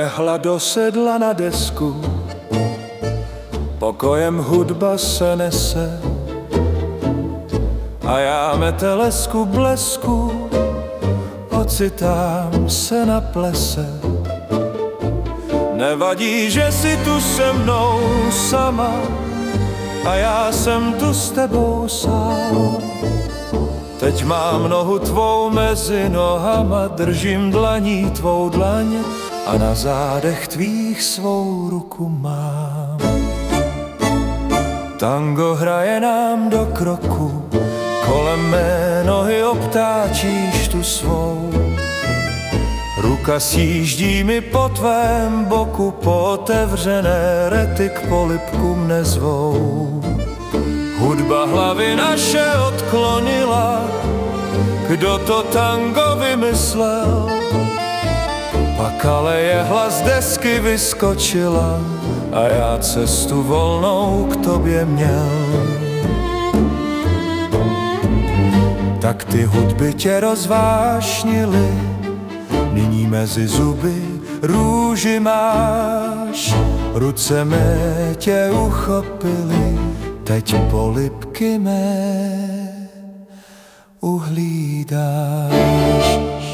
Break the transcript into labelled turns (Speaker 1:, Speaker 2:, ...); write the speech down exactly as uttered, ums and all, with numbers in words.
Speaker 1: jehla dosedla na desku, pokojem hudba se nese a já metelesku blesku ocitám se na plese. Nevadí, že jsi tu se mnou sama a já jsem tu s tebou sám. Teď mám nohu tvou mezi nohama, držím dlaní tvou dlaň a na zádech tvých svou ruku mám. Tango hraje nám do kroku, kolem mé nohy obtáčíš tu svou. Ruka sjíždí mi po tvém boku, po otevřené rety k polibkům nezvou. Hudba hlavy naše odklonila, kdo to tango vymyslel. Pak ale jehla z desky vyskočila a já cestu volnou k tobě měl. Tak ty hudby tě rozvášnily, nyní mezi zuby růži máš. Ruce mé tě uchopily, teď polibky mé uhlídáš.